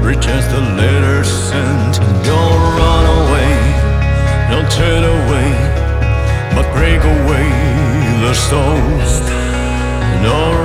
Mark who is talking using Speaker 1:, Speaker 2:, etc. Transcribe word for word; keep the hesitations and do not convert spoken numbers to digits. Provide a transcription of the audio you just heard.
Speaker 1: reaches the letters sent. Don't run away, don't turn away, but break away the stones. Don't